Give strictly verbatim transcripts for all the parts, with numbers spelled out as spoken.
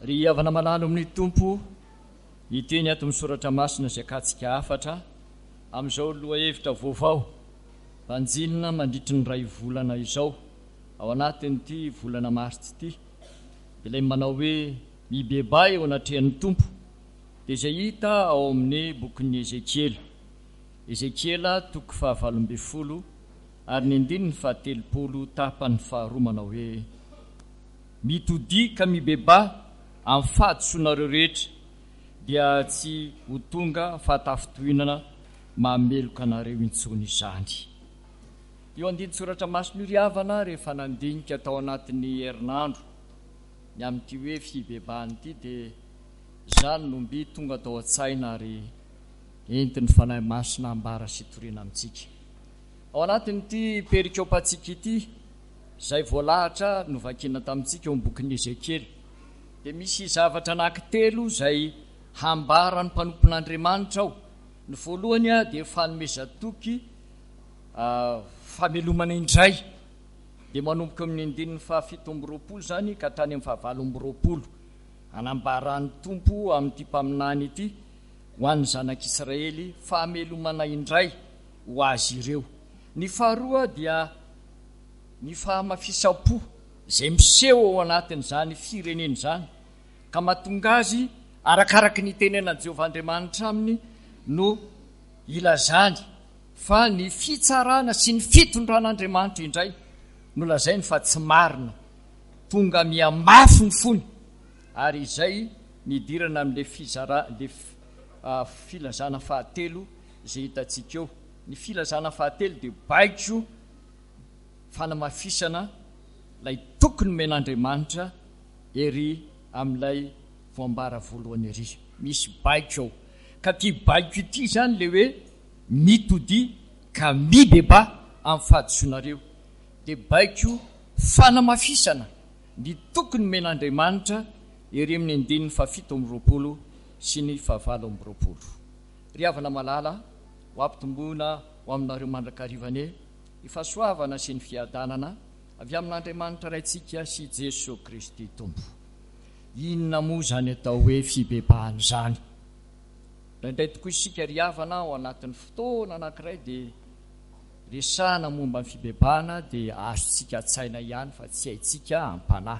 ry havana malalo amin'ny tompo iteny ato misoratra masina zay katsika afatra amin'izao loha hevitra vaovao mpanjinina mandritry ny ray volana izao ao anatin'ity volana marsy ity ilay manao hoe mibeba eo anatrehan'ny tompo dia izay hita ao amin'ny bokin'ny Ezekiela Ezekiela toko fahavalo ambin'ny folo ary ny andininy fahatelopolo tapany faharoa manao hoe mitodi ka mibeba amin'ny fahadisoanareo rehetra dia tsy ho tonga fahatafitohinana mameloka anareo intsony izany. Io andiny soratra masina io ry havana rehefa nandinika tao anatin'ny herinandro ny amin'ity hoe fibebahany ity dia izany nomby tonga tao an-tsaina ary entiny fanahy masina ambara sy toriana amintsika. Ao anatin'ity perikôpantsika ity izay voalahatra novakiana tamintsika eo amin'ny bokin'ny Ezekiela dia misy zavatra anankitelo izay hambara ny mpanompon'Andriamanitra ao. Ny voalohany a dia fanomezan-toky famelomana indray dia manomboka amin'ny andininy fahafito amby roapolo zany ka hatrany amin'ny fahavalo amby roapolo anambarany tompo amin'ity mpaminany ity ho an'ny zanak'Israely famelomana indray ho azy ireo. Ny faharoa dia ny fahamafisam-po izay miseho ao anatin'izany firenena izany ka mahatonga azy arakaraky ny tenenan'i Jehovah Andriamanitra aminy no ilazany fa ny fitsarana sy ny fitondran'Andriamanitra indray no lazainy fa tsy marina tonga mihamafy ny fony ary izay nidirana amin'ilay fizara le uh, filazana fahatelo izay hitantsika eo. Ny filazana fahatelo dia baiko fanamafisana lay tokony men'Andriamanitra ery amin'ilay voambara voalohany ery misy baiko ao ka ty baiko ity zany le hoe mitodi ka mibeba amin'ny fahadisoanareo dia baiko fanamafisana ny tokony men'Andriamanitra ery amin'ny andininy fahafito amby roapolo sy ny fahavalo amby roapolo. Ry havana malala ho ampitomboina ho aminareo mandrakarivane ifahasoavana sy ny fiadanana avy amin'Andriamanitra raintsika sy Jesosy Kristy tompo. Inona moa zany atao hoe fibebahana zany? Raindray tokoa isika ry havana ao anatin'ny fotoana anankiray dia resahana momba ny fibebahana dia azontsika tsaina ihany fa tsy haintsika ampanahy.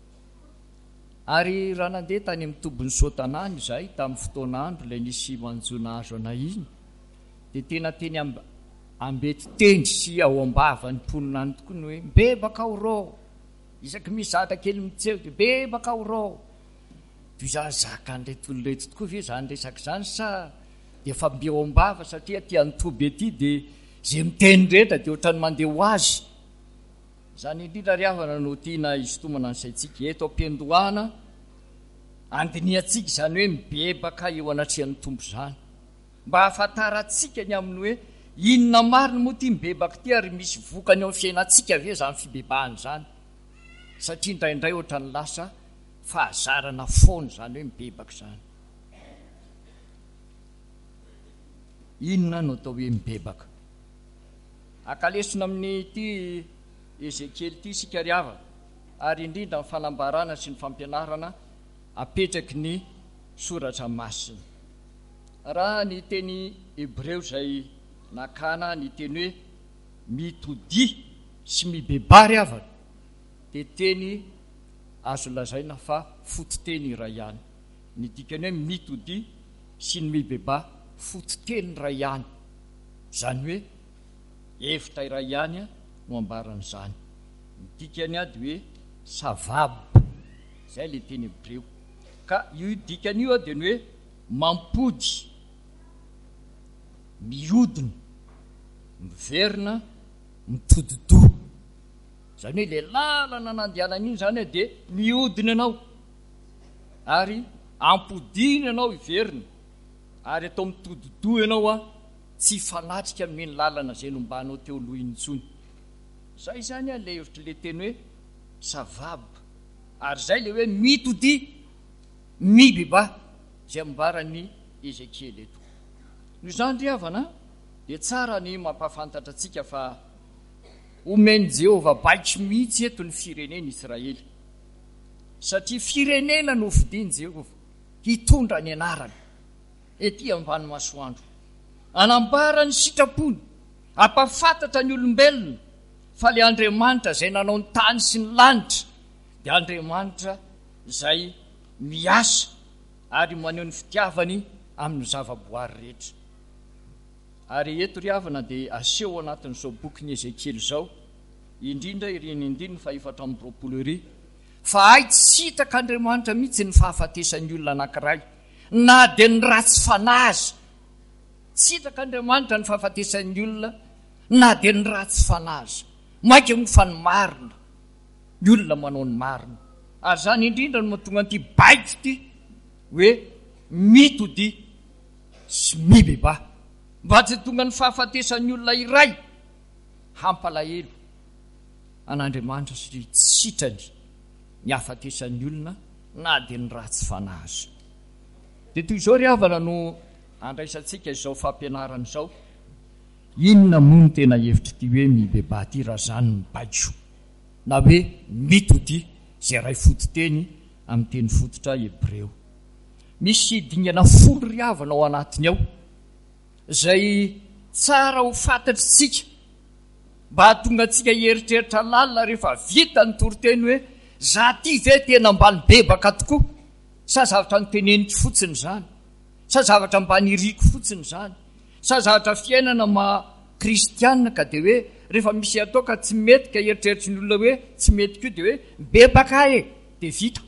Ary raha nandeha tany amin'ny tobon'ny Sotanany izahay tamin'ny fotoana andro ilay nisy manjona azo anay iny dia tena teny amb- ambety tendry sy ao ambava ny mponina any tokoa ny hoe mbebaka aho rô, isaky misy zatra kely mitseho dia bebaka aho rô. Toy izany zaka an'ilay toloreto tokoa ve zany resaka izany sa dia efa mbe ao ambava satria aty anotoby ety dia izay miteny rehetra dia ohatrany mandeha ho azy. Izany indrindra ry havana no tiana isintomana ny saintsika eto am-piandohana andiniantsika izany hoe mibebaka eo anatrehan'ny tompo izany mba hahafantarantsika ny amin'ny hoe inona mariny moa ty mibebaka ty ary misy vokany ao amin'ny fiainantsika ve zany fibebahana izany satria indraindray ohatrany lasa fahazarana foana zany hoe mibebaka izany. Inona no atao hoe mibebaka? Akalesona amin'ny ity Ezekiely ity sika ry havana ary indrindra ny fanambarana sy ny fampianarana apetraky ny soratra masina. Raha ny teny Hebreo izay nakana ny teny hoe mitodi sy mibeba ry havana dia teny azo lazaina fa fototeny iray ihany. Ny dikany hoe mitodi sy ny mibeba fototeny iray ihany izany hoe hevitra iray ihany no ambaran'izany. Ny dikany a dia hoe savabo izay le teny Hebreo ka io dikany io a dia ny hoe mampody, mihodina, miverina, mitodido. Izany hoe le lalana nandehanana iny zany dia mihodina ianao ary ampodina ianao hiverina ary atao mitodido ianao a tsy fanatrika amin'ny ny lalana izay nombanao teo aloha intsony. Zay zany a le hevitra le teny hoe savabo ary zay le hoe mitodi mibeba izay ambarany Ezekiely eto. Noho izany ry havana dia tsara ny mampahafantatra antsika fa omeny Jehovah baiko mihitsy eto ny fireneny Israely satria firenena no fidiany Jehovah hitondra ny anarany ety ambany masoandro, anambara ny sitrapony, ampafantatra ny olombelona fa le Andriamanitra izay nanao ny tany sy ny lanitra dia Andriamanitra izay miasa ary maneho ny fitiavany amin'ny zavaboary rehetra. Ary eto ry havana dia aseho anatin'izao bokyny Ezekiely izao, indrindra ireny indrindra fa efatra amby roapolo iry, fa ay tsy hitak'Andriamanitra mihitsy ny fahafatesan'ny olona anankiray na dia ny ratsy fanazy. Tsy hitak'Andriamanitra ny fahafatesan'ny olona na dia ny ratsy fanazy. Maika mo fa ny marina, ny olona manao ny marina. Ary zany indrindra no mahatonga an'ity baiko ity hoe mito dia sy mibeba, mba tsy tonga ny fahafatesan'ny olona iray hampalahelo an'Andriamanitra satria tsy sitrany ny hafatesan'ny olona na dia ny ratsy fanazy. Dia toy izao ry havana no andraisantsika izao fampianarana izao. Inona moa no tena hevitra ity hoe mibeba ity raha zany ny baiko na hoe mito dia izay ray fototeny amin'ny teny fototra Hebreo. Misy dingana folo ry havana ao anatiny ao izay tsara ho fantatritsika mba hahatonga antsika hieritreritra lalina rehefa vita ny toriteny hoe za ty ve tena mbany bebaka tokoa, sa zavatra nyteneniko fotsiny zany, sa zavatra mbany iriko fotsiny zany, sa zavatra fiainana ma kristianina ka dia hoe rehefa misy atao ka tsy mety ka eritreritra ny olona hoe tsy mety koa dia hoe bebaka e dia vita.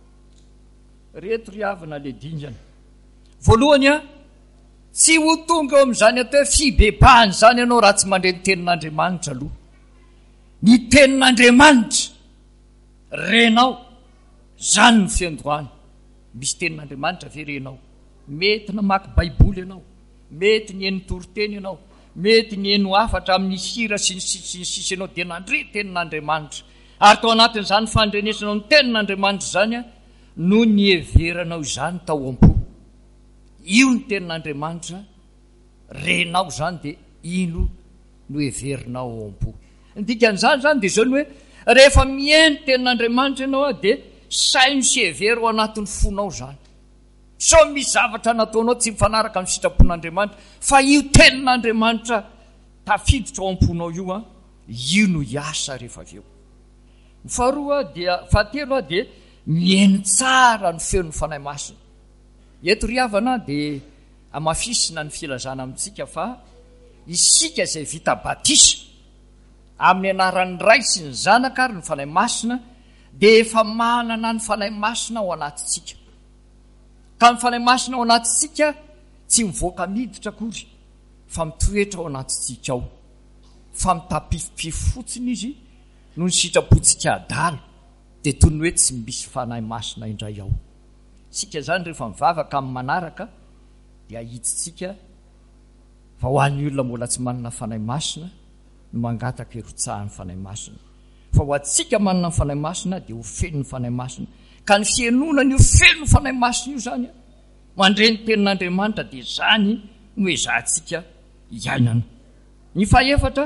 Reto ry havana le dingana. Voalohany a, tsy ho tonga eo amin'izany atao hoe fibebahany zany ianao raha tsy mandre ny tenin'Andriamanitra aloha. Ny tenin'Andriamanitra renao, zany ny fiandohany. Misy tenin'Andriamanitra ve renao? Mety namaky baiboly ianao, mety ny eny toriteny ianao, mety ny eno afatra amin'ny hira sy ny sisi ianao dia nandre tenin'Andriamanitra. Ary tao anatin'izany fandrenesanao ny tenin'Andriamanitra zany a no ny heveranao izany tao am-po. Io ny tenin'Andriamanitra renao zany dia ino no heverinao ao am-po. Ny dikan'izany zany dia izao ny hoe rehefa mihaino tenin'Andriamanitra ianao a dia saino sy hevery ao anatin'ny fonao zany. So misy zavatra nataonao tsy mifanaraka amin'ny sitrapon'Andriamanitra, fa io tenin'Andriamanitra tafiditra ao am-ponao io a, io no hiasa rehefa avy eo. Faharoa dia fahatelo a dia mihaino tsara ny feon'ny fanahy masina. Eto ry havana dia amafisina ny filazana amintsika fa isika izay vita batisa amin'ny anaran'ny Ray sy ny Zanaka ary ny fanahy masina dia efa manana ny fanahy masina ao anatintsika. Ka ny fanahy masina ao anatintsika tsy mivoaka miditra akory, fa mitoetra ao anatintsika ao, fa mitapifipify fotsiny izy no ny sitrapontsika adala dia toy ny hoe tsy misy fanahy masina indray ao. Sika zany rehefa mivavaka amin'ny manaraka dia hitsitsika fa ho an'ny olona mbola tsy manana fanahy masina no mangataka irotsahan'ny fanahy masina. Fa ho antsika manana ny fanahy masina dia ho feno ny fanahy masina. Ka ny fianonany io feno ny fanahy masina io zany a, mandre ny tenin'Andriamanitra dia zany no ezahantsika hiainana. Ny fahaefatra,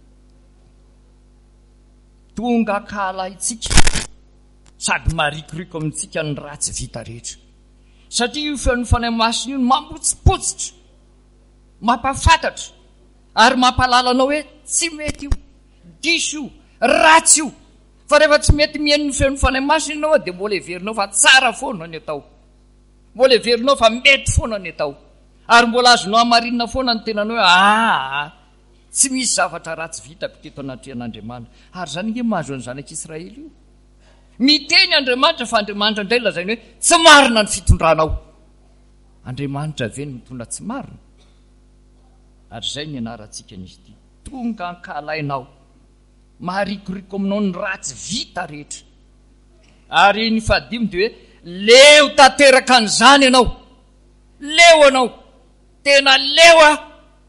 tonga kahalahintsika sady marikoriko amintsika ny ratsy vita rehetra. Satria io feon'ny fanahy masina io mampotsipotsitra, mampafantatra ary mampalalanao hoe tsy mety io, diso io, ratsy io. Fa rehefa tsy mety mihaino ny feon'ny fanahy masina ianao dia mbola heverinao fa tsara foana ny atao, mbola heverinao fa mety foana ny atao, ary mbola azonao hamarinina foana ny tenanao hoe ah tsy misy zavatra ratsy vitako teto anatrehan'Andriamanitra. Ary zany nge mahazo any zanak'Israely io. Miteny Andriamanitra fa Andriamanitra indray lazainy hoe tsy marina ny fitondranao. Andriamanitra ve ny mitondra tsy marina? Ary zay ny anarantsika n'izy ity. Tonga ankahalainao, maharikoriko aminao ny ratsy vita rehetra. Ary ny fahadimy dia hoe leo tanteraka an'izany ianao, leo anao, tena leo a,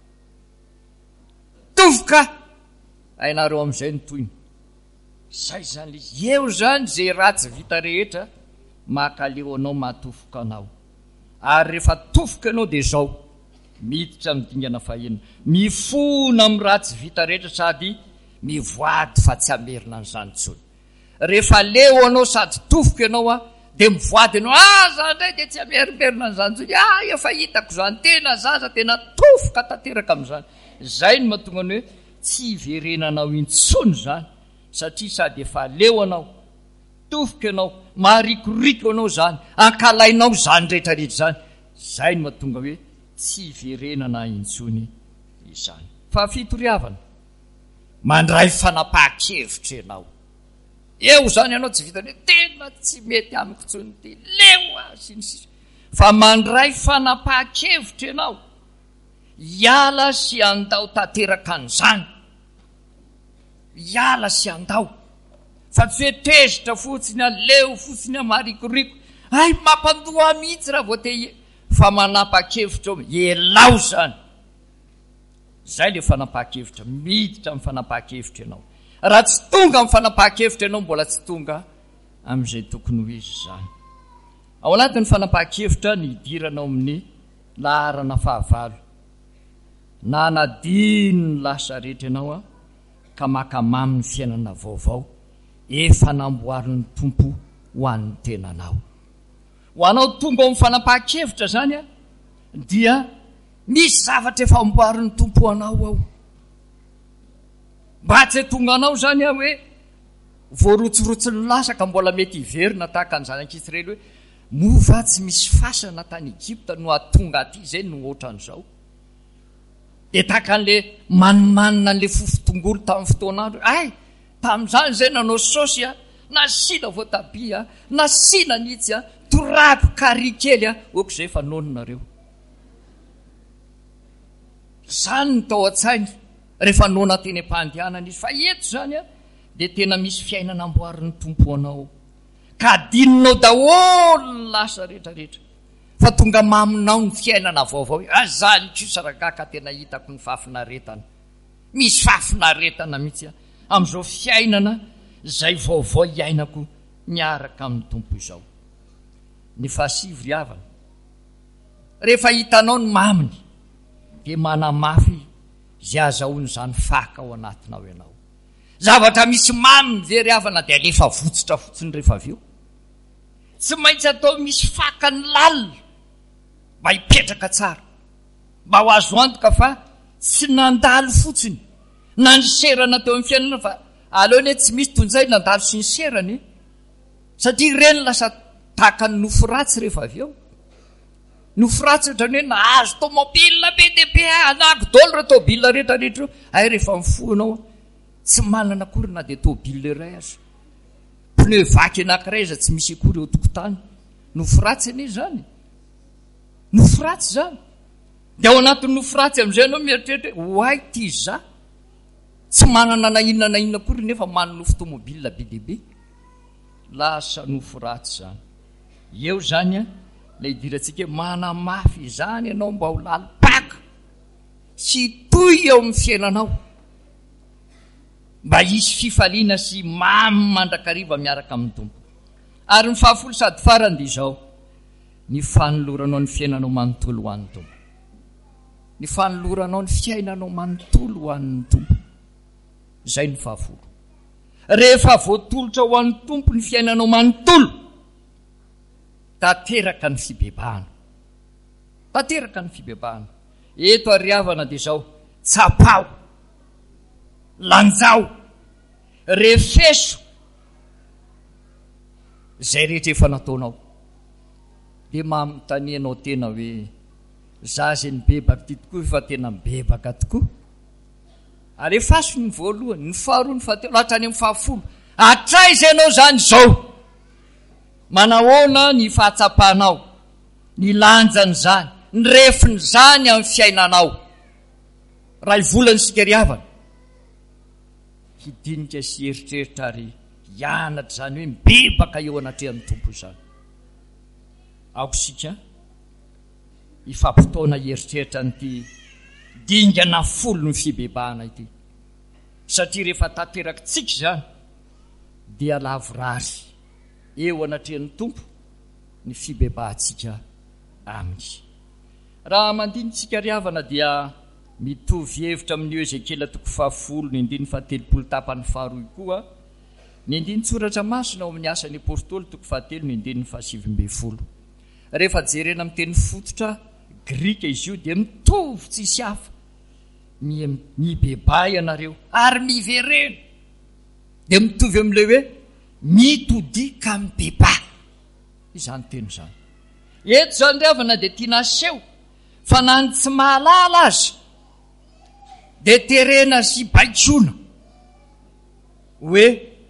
tovoka ainareo amin'izay ny toyny. Zay zany izy, eo zany zay ratsy vita rehetra makaleo anao, mahatofoka anao. Ary rehefa tofoka anao dia zao miditra midingana fahenina, mifona amin'ny ratsy vita rehetra sady mivoady fa tsy hamerina an'izany intsony. rehefa leo anao sady tofoka ianao a dia mivoady anao ah za ndray dia tsy amerimerina n'izany zony ah efa hitako zany tena zaza tena tofoka tanteraka amin'izany zay no mahatonga ny hoe tsy hiverenanao intsony zany satria sady efa leo anao tofoka ianao maharikoriko anao zany ankalainao zany rehetrarehetra zany zay no mahatonga hoe tsy hiverenana intsony izany fa fitoriavana mandray fanapahan-kevitra ianao eo zany ianao tsy vitany hoe tena tsy mety amiko tsony ty leo a sinisisy fa mandray fanapahan-kevitra ianao hiala sy andao tanteraka an'izany hiala sy andao fa tsy hoe tezitra fotsiny a leo fotsiny a maharikoriko ay mampandoha mihitsy raha voate fa manapa-kevitra elao zany zay le fanapahan-kevitra miditra amin'ny fanapahan-kevitra ianao raha tsy tonga amin'ny fanapahan-kevitra ianao mbola tsy tonga amin'izay tokony ho izy zany ao anatin'ny fanapahan-kevitra ny hidiranao amin'ny laharana fahavalo na nadino ny lasa rehetra ianao a ka makamamy ny fiainana vaovao efa namboarin'ny tompo ho an'ny tenanao ho anao tonga ao amin'ny fanapahan-kevitra zany a dia misy zavatra efa amboarin'ny tompo anao ao mba tsy tonga anao zany a hoe voarotsorotsy ny lasaka mbola mety hiverina tahaka an'izany ankitsirely hoe mova tsy misy fasana tany Egypta no atonga aty zay no ohatra an'izao dia tahaka an'le manimanina an'le fofotongolo tamin'ny fotoanandro ay tamin'izany zay nanao saosy a nasina voatabia nasina nitsy a torako kary kely a oka zay fa nononareo zany ny tao an-tsainy rehefa nona teny am-pahandianana izy fa eto zany a dia tena misy fiainana amboarin'ny tompo anao ka dininao daholo ny lasa rehetrarehetra fa tonga maminao ny fiainana vaovao azany kosarakaka tena hitako ny fafinaretana misy fafinaretana mihitsy a amin'izao fiainana zay vaovao hiainako miaraka amin'ny tompo izao ny fahasivy ry havana rehefa hitanao ny maminy dia manamafy zay azahoany zany faka ao anatinao ianao zavatra misy maminy ve ry havana dia alefa votsitra fotsiny rehefa avy eo tsy maintsy atao misy faka ny lalina mba hipetraka tsara mba ho azo antoka fa tsy nandalo fotsiny na ny serana teo amin'ny fiainana fa aleony hoe tsy misy tonjay nandalo sy ny serany satria ireny lasa tahaka ny nofo ratsy rehefa avy eo nofo ratsy ohatrany hoe nahazo tômôbilina be dia be anaky dolo re tôbilina rehetrarehetra eo ay rehefa mifoanao tsy manana akory na dia tôbilina iray azo pneu vaky anankiray za tsy misy akory eo tokotany nofo ratsy anie zany nofo ratsy zany dia ao anatin'ny nofo ratsy amin'izay anao mieritreritra hoe hoay ty za tsy manana na inona na inona akory nefa manana nofo tômôbilina be dia be lasa nofo ratsy zany eo zany a la hidirantsika hoe manamafy zany ianao mba ho lalipaka sy toy eo amin'ny fiainanao mba hisy fifaliana sy mamy mandrakariva miaraka amin'ny tompo ary ny fahafolo sady farany dia izao ny fanoloranao ny fiainanao manontolo ho an'ny tompo ny fanoloranao ny fiainanao manontolo ho an'ny tompo zay ny fahafolo rehefa voatolotra ho an'ny tompo ny fiainanao manontolo tanteraka ny fibebahana tanteraka ny fibebahana eto ary havana dia izao tsapao lanjao refeso zay rehetra efa nataonao dia mamitanianao tena hoe za zay nibebaka ty tokoa efa tena mibebaka tokoa ary efaso ny voalohany ny faharoa ny fahatelo hatrany amin'ny fahafolo atraiza ianao zany zao manahoana ny fahatsapahnao ny lanjany zany ny refiny zany amin'ny fiainanao raha hivolany sika ry havana hidinika sy eritreritra ary hianatra zany hoe mibebaka eo anatrehan'ny tompo zany aoko sika hifampitaona eritreritra nyty dingana folo ny fibebahana ity satria rehefa tanteraka tsika zany dia lavorary eo anatrehan'ny tompo ny fibebahantsika aminy raha mandinitsika ry havana dia mitovy hevitra amin'ny Ezekela toko fahafolo ny indiny fahatelopolo tapany faharoy koa ny andiny tsoratra masina ao amin'ny asan'ny apôstôly toko fahatelo ny andiny fahasivy folo. Rehefa jerena amin'ny teny fototra grika izy io dia mitovy tsisy hafa, mibebay ianareo ary miverena, dia mitovy amin'ilay hoe mitodi ka mibeba. Izany teny izany. Eto izany riavana dia tiana aseho fa na ny tsy mahalala azy dia terena sy baikona hoe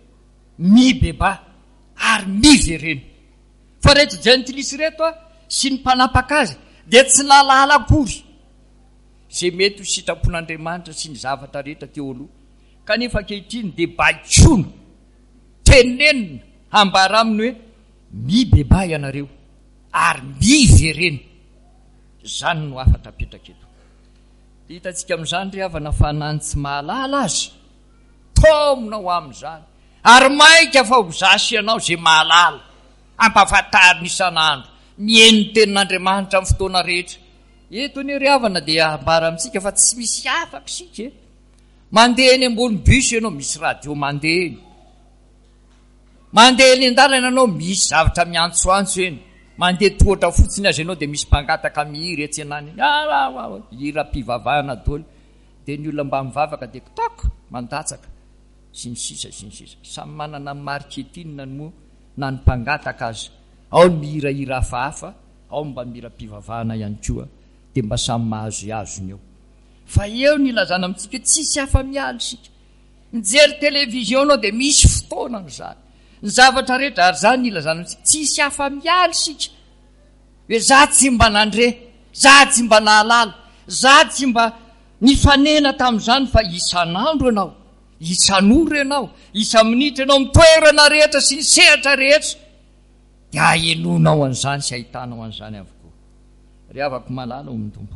mibeba ary miverena. Fa reto jentilisy reto a sy ny mpanapaka azy dia tsy nalala akory izay mety ho sitrapon'Andriamanitra sy ny zavatra rehetra teo aloha, kanefa ankehitriny dia baikona tenenina hambara aminy hoe mibeba ianareo ary miverena. Zany no afatra apetraka eto. Hitantsika amin'izany ry havana fa na ny tsy mahalala azy tomona ho amin'izany ary maika fa ho zasy ianao zay mahalala, ampahafantarina isan'andro mihaino ny tenin'Andriamanitra amin'ny fotoana rehetra. Eto ny ry havana dia ambara amintsika fa tsy misy afaka sika e. Mandeha eny ambony bus ianao misy radio mandeha eny, mandeha eny an-dalana ianao misy zavatra miantsoantso eny, mandeha tohatra fotsiny azy ianao dia misy mpangataka mihira etsy anany hira mpivavahana daholo, dia ny olona mba mivavaka dia kitako mandatsaka sy ny sisa sy ny sisa. Samy manana marketing moa na ny mpangataka azy, ao ny mihirahira hafahafa, ao mba mihira mpivavahana ihany koa, dia mba samy mahazo azony eo. Fa eo ny ilazana amintsika tsisy hafa mialy sika. Mijery televizion anao dia misy fotoana n'izany, ny zavatra rehetra ary zany ny ilazana amintsika tsisy hafa mialy sika hoe za tsy mba nandre, za tsy mba nahalala, za tsy mba nifanena tamin'izany, fa isan'andro ianao, isan'ora ianao, isa-minitra ianao mitoerana rehetra sy ny sehatra rehetra dia ahenonao an'izany sy ahitanao an'izany avokoa. Ry havako malala ho ny tompo,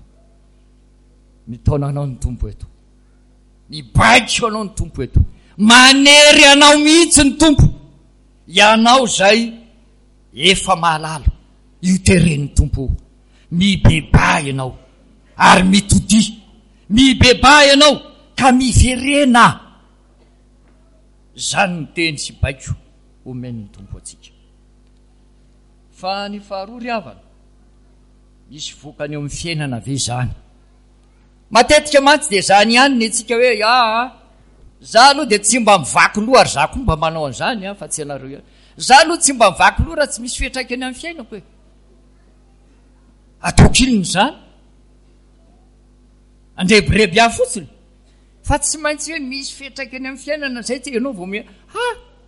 mitaona anao ny tompo eto, mibaiko anao ny tompo eto, manery anao mihitsy ny tompo, ianao zay efa mahalala io teren'ny tompo, mibeba ianao ary mitodi, mibeba ianao ka miverena. Zany ny teny sy baiko omen'ny tompo atsika. Fa ny faharoa ry havana, misy vokany eo amin'ny fiainana ve zany? Matetika mantsy dia zany ihany ny atsika hoe a za aloha dia tsy mba mivaky loha ary za koa mba manao an'izany a, fa tsy ianareo ihany. Za aloha tsy mba mivaky loha raha tsy misy fiantraikany amin'ny fiainako e. Ataoko inona zany? Andrebirebi ahy fotsiny, fa tsy maintsy hoe misy fiantraikany amin'ny fiainana zay tsy ianao vao mia ha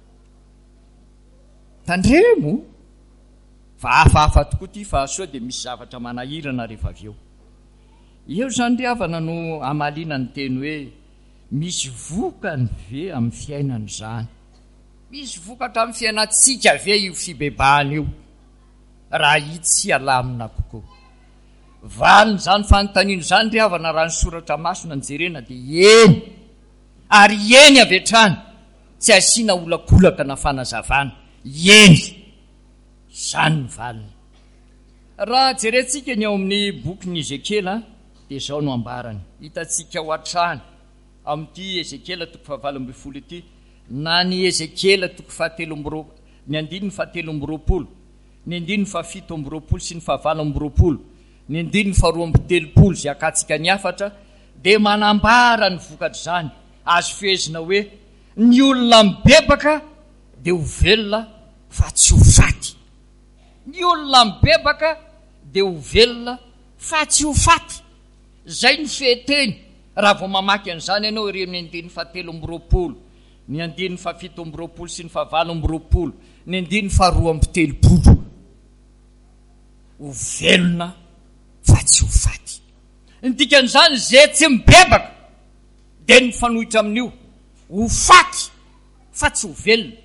tandremo. Fa hafahafa tokoa ty, fa sao dia misy zavatra manahirana rehefa avy eo. Eo zany ry havana no amalina ny teny hoe misy vokany ve amin'ny fiainana zany? Misy vokatra amin'ny fiainantsika ve io fibebahana io? Raha hitsy alamina kokoa. Valiny zany fanontaniana zany ry havana raha ny soratra masina nijerena dia eny ary eny avy hatrany, tsy asiana olakolaka na fanazavana, eny zany ny valiny. Raha jerentsika ny ao amin'ny bokin'ny Ezekela dia zao no ambarany, hitantsika ho hatrany amin'ity Ezekela toko fahavalo amby folo ity, na ny Ezekela toko fahatelo amby roapolo, ny andininy fahatelo amby roapolo, ny andininy fahafito amby roapolo sy ny fahavalo amby roapolo, ny andininy faharoa amby telopolo zay akatsika ny afatra, dia manambara ny vokatra zany. Azo fehezina hoe ny olona mibebaka dia ho velona fa tsy ho faty. Ny olona mibebaka dia ho velona fa tsy ho faty. Zay ny feheteny raha vao mamaky an'izany ianao ire amin'ny andininy fahatelo amby roapolo, ny andininy fahafito amby roapolo sy ny fahavalo amby roapolo, ny andininy faharoa amby telopolo, ho velona fa tsy ho faty. Ny dikan'izany zay tsy mibebaka dia ny fanohitra amin'io ho faty fa tsy ho velona.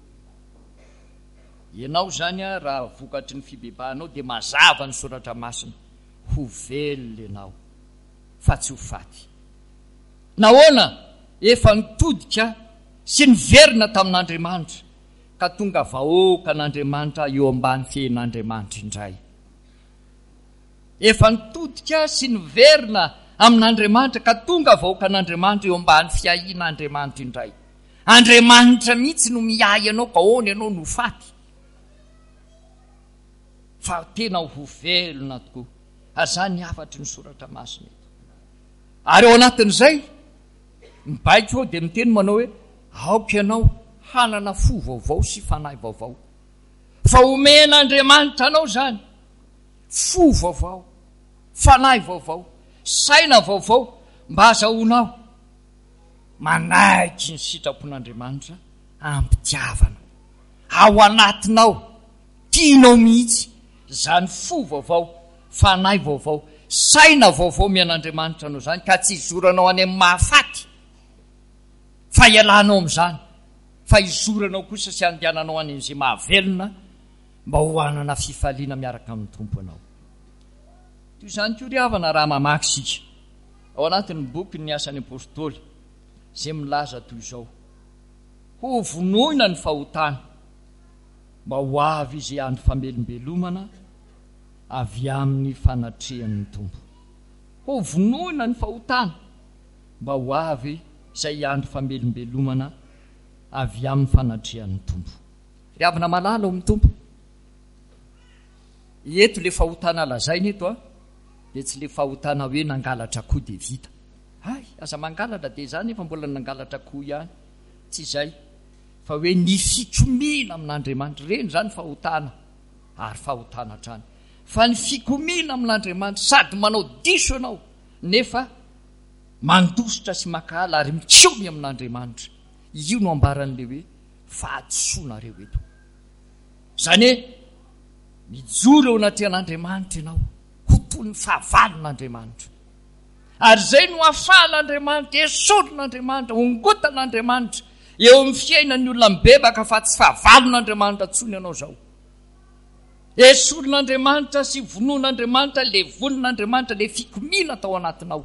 Ianao zany a raha vokatry ny fibebahanao dia mazava ny soratra masina, ho velona ianao fa tsy ho faty. Nahoana efa nitodika sy niverina tamin'Andriamanitra ka tonga vahoaka n'Andriamanitra eo ambany fiain'Andriamanitra indray. Efa nitodika sy niverina amin'Andriamanitra ka tonga vahoaka n'Andriamanitra eo ambany fiain'Andriamanitra indray. Andriamanitra mihitsy no miay ianao ka ahoana ianao no faty. Fa tena ho velona tokoa. Ary zany ny afatry ny soratra masina eto. Ary ao anatin'izay mibaiko ao dia miteny manao hoe aoka ianao hanana fo vaovao sy fanahy vaovao. Fa omen'Andriamanitra anao zany fo vaovao, fanahy vaovao, saina vaovao mba azahoanao manaiky ny sitrapon'Andriamanitra ampitiavana ao anatinao, tianao mihitsy zany fo vaovao, fanahy vaovao, saina vaovao mian'Andriamanitra anao zany, ka tsy izoranao any amin'ny mahafaty fa ialanao amin'izany, fa izoranao kosa sy andehananao any amin'izay mahavelona mba ho hanana fifaliana miaraka amin'ny tompo anao. Toy izany koa ry havana raha mamaky sika ao anatin'ny boky ny asan'ny apôstôly izay milaza toy izao: ho vonoina ny fahotana mba ho avy izay andro famelombelomana avy amin'ny fanatrehan'ny tompo. Ho vonoina ny fahotana mba ho avy izay andro famelombelomana avy amin'ny fanatrehan'ny tompo. Ry havana malala ao amin'ny tompo. Eto le fahotana lazaina eto a, dia tsy le fahotana hoe nangalatra koa dia vita. Hay, aza mangalatra dia zany efa mbola nangalatra koa ihany. Tsy izay, fa hoe ny fikomina amin'Andriamanitra, reny zany fahotana, ary fahotana hatrany. Fa ny fikomina amin'Andriamanitra sady manao diso ianao nefa mandositra sy makahala ary mitsomy amin'Andriamanitra, io no ambaran'le hoe fahadisoanareo eto. Zany hoe mijoro eo anaty an'Andriamanitra ianao, ho toy ny fahavalon'Andriamanitra. Ary zay no ahafahan'Andriamanitra, esolon'Andriamanitra, ongotan'Andriamanitra eo amin'ny fiainan'ny olona mibebaka fa tsy fahavalon'Andriamanitra tsony ianao zao. Esolon'Andriamanitra sy vonon'Andriamanitra, le vonin'Andriamanitra, le fikomina tao anatinao,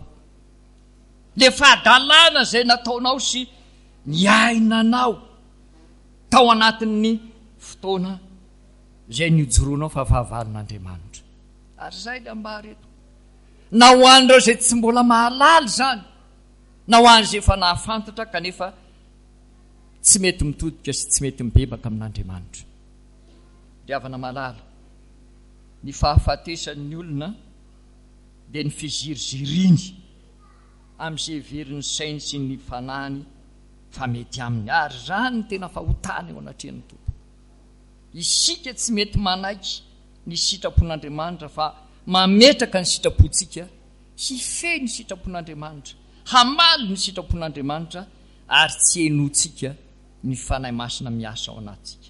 le fahadalana zay nataonao sy ny ainanao tao anatin'ny fotoana zay nijoroanao fa fahavalon'Andriamanitra. Ary zay le ambary eto, na ho an'ireo zay tsy mbola mahalala zany, na ho an'izay efa nahafantatra kanefa tsy mety mitodika sy tsy mety mibebaka amin'Andriamanitra. Ry havana malala, ny fahafatesan'ny olona dia ny fiziriziriny amin'izay heverin'ny sainy sy ny fanahiny fa mety aminy. Ary zany tena fahotana eo anatrehan'ny tompo. Isika tsy mety manaiky ny sitrapon'Andriamanitra fa mametraka ny sitrapontsika, hifehy ny sitrapon'Andriamanitra, hamaly ny sitrapon'Andriamanitra, ary tsy henotsika ny fanahy masina miasa ao anatsika.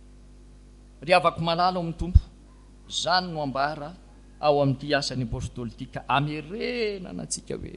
Ry havako malala ao amin'ny tompo, zany no ambara ao amin'ity asan'ny apôstôly ity, ka amerenana antsika hoe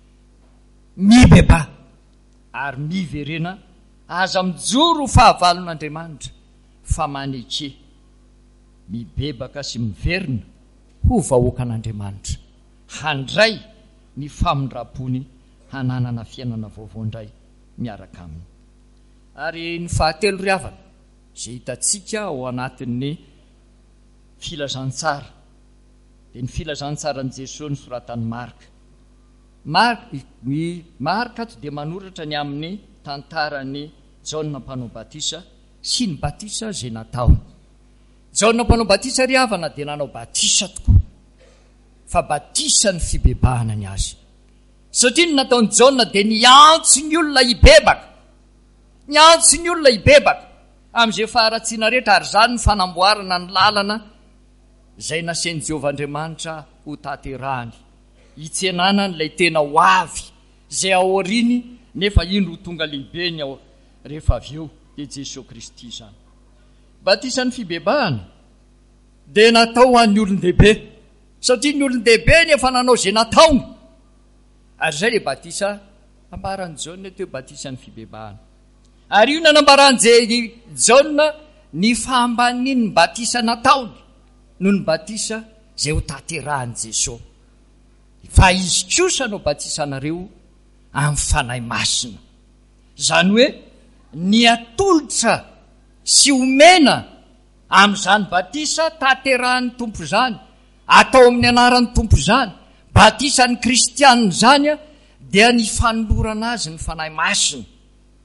mibeba ary miverena aza mijoro fahavalon'Andriamanitra, fa maneke mibebaka sy miverina ho vahoakan'Andriamanitra, handray ny famindrapony hananana fiainana vaovao indray miaraka aminy. Ary ny fahatelo ry havana zay hitantsika ao anatin'ny filazantsara dia ny filazantsaran'i Jesosy ny soratan'i Marka. Marka, ny Marka dia manoratra ny amin'ny tantarany Jaona mpanao batisa sy ny batisa zay natao. Jaona mpanao batisa ry havana dia nanao batisa tokoa, fa batisa ny fibebahana ny azy. Satria ny nataon'i Jaona dia niantso ny olona hibebaka, niantso ny olona hibebaka amin'izay faharatsiana rehetra, ary zany ny fanamboarana ny lalana zay nasain'i Jehovah Andriamanitra ho tanterahany, hitsenana n'ilay tena ho avy zay aoriny, nefa indro tonga lehibeny ao rehefa avy eo dia Jesosy Kristy zany. Batisa ny fibebahana dia natao ho an'ny olon-dehibe, satria ny olon-dehibe ny efa nanao zay nataony. Ary zay le batisa ambaran'i Jaona teo, batisa ny fibebahana. Ary io nanambaran'i Jaona ny fahambaniny ny batisa nataony noho ny batisa zay ho tanterahan'i Jesosy. Fa izy kosa no batisanareo amin'ny fanahy masina, zany hoe ny atolotra sy omena amin'izany batisa tanterahan'ny tompo zany, atao amin'ny anaran'ny tompo zany, batisan'ny kristianina zany a, dia ny fanolorana azy ny fanahy masina.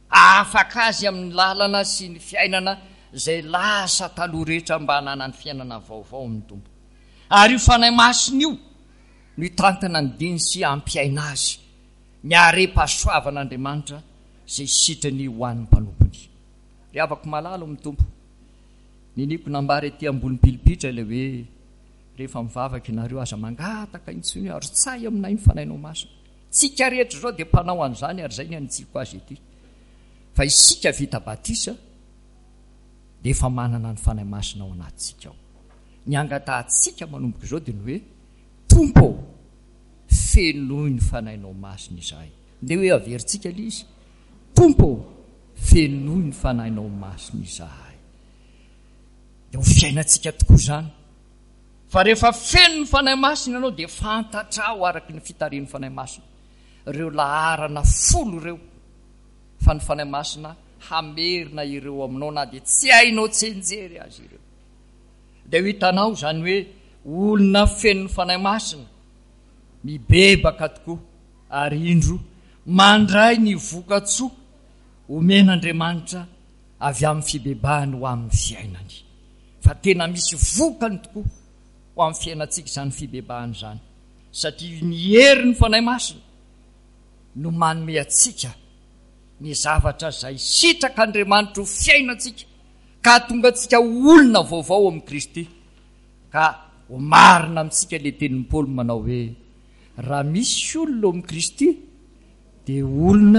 afaka azy amin'ny lalana sy ny fiainana zay lasa taloha rehetra mba hanana ny fiainana vaovao amin'ny tompo. Ary io fanahy masina io no hitantana ny diny sy ampiaina azy ny are-pahasoavan'Andriamanitra zay sitrany ho an'ny mpanompony. Ry avako malalo amin'ny tompo, niniko nambary ety ambony pilipitra ilay hoe rehefa mivavaka ianareo aza mangataka intsony ary tsay aminay ny fanahinao masina. Tsika rehetra zao dia mpanao an'izany ary zay ny anitsiko azy ety. Fa isika vita batisa dia efa manana ny fanahy masina ao anatintsika ao. Ny angatahantsika manomboka izao dia ny hoe tompo fenoy ny fanahinao masina izahay. Dia hoe averintsika ilay izy, tompo fenoy ny fanahinao masina izahay. Dia ho fiainantsika tokoa izany. Fa rehefa feno ny fanahy masina ianao dia fantatrao araky ny fitarian'ny fanahy masina ireo laharana folo ireo fa ny fanahy masina hamerina ireo aminao na dia tsy hainao tsenjery azy ireo. Dia ho hitanao izany hoe olona feno ny fanahy masina mibebaka tokoa ary indro mandray ny vokatsoa omen'Andriamanitra avy amin'ny fibebahany ho amin'ny fiainany. Fa tena misy vokany tokoa ho amin'ny fiainantsika izany fibebahany izany, satria ny heri ny fanahy masina no manome atsika ny zavatra izay sitrak'Andriamanitra ho fiainantsika ka tonga antsika olona vaovao amin'ny Kristy. Ka ho marina amintsika ilay tenin'ny Paoly manao hoe raha misy olona amin'ny Kristy dia olona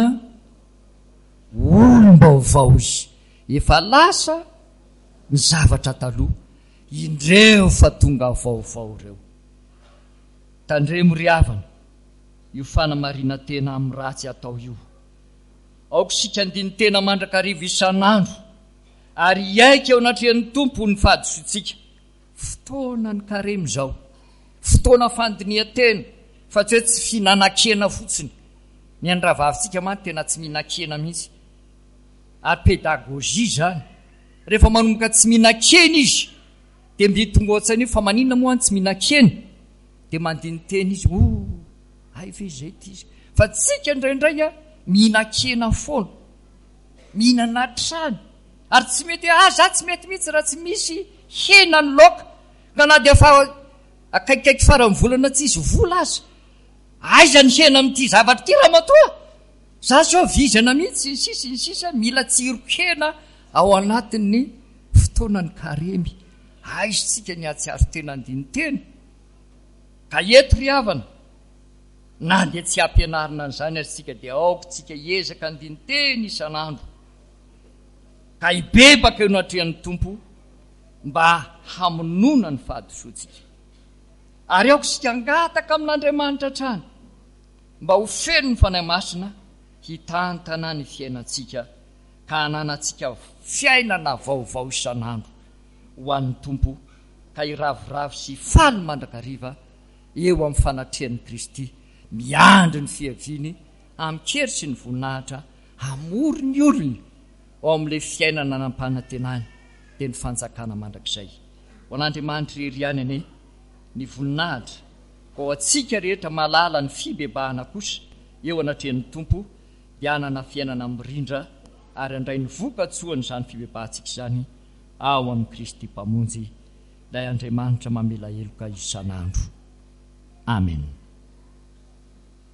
olom-baovao izy, efa lasa ny zavatra taloha, indreo fa tonga vaovao ireo. Tandremo ry havana, io fanamarina tena amin'ny ratsy atao io. Aoko sika andiny tena mandrakariva isan'andro ary iaika eo anatrehan'ny tompo ny fahadisoantsika. Fotoana ny karemy izao, fotoana fandinihan-tena, fa tsy hoe tsy fihinan-kena fotsiny. Ny andravavintsika mantsy tena tsy mihinan-kena mihitsy. Ary pedagôzia izany, rehefa manomboka tsy mihinan-kena izy dia mby tonga ohatsan'io fa maninona moa any tsy mihinan-kena dia mandinitena izy, o ay ve izay ty izy. Fa tsika indraindray a mihinan-kena foana, mihinana trano, ary tsy mety ah za tsy mety mihitsy raha tsy misy hena ny laoka, ka na dia fa akaikikaiky farany volana tsy izy vola azy. Aiza ny hena amin'ity zavatra ity raha matoa, za sao vizana mihitsy sisa sisa mila tsiro-kena ao anatin'ny fotoanany karemy. Aiza tsika ny atsiaro tena andinitena. Ka eto ry havana, na dia tsy ampianarina an'izany ary tsika dia aoko tsika hiezaka andinitena isan'andro ka hibebaka eo anatrehan'ny tompo mba hamonona ny fahadisoantsika. Ary aoko sika angataka amin'Andriamanitra hatrany mba ho feno ny fanahy masina hitantana ny fiainantsika ka hananantsika fiainana vaovao isan'andro ho an'ny tompo, ka hiravoravo sy faly mandrakariva eo amin'ny fanatrehan'ny Kristy, miandry ny fiaviany amin'ny-kery sy ny voninahitra, hamory ny olony ao amin'ilay fiainana nampanantenany dia ny fanjakana mandrakizay. Ho an'Andriamanitra iry ihany ane ny voninahitra, ka ho antsika rehetra malala ny fibebahana kosa eo anatrehan'ny tompo dia hanana fiainana mirindra ary handray ny vokatsoany izany fibebahantsika izany ao amin'ny Kristy mpamonjy. Ilay Andriamanitra mamela heloka isan'andro. Amen.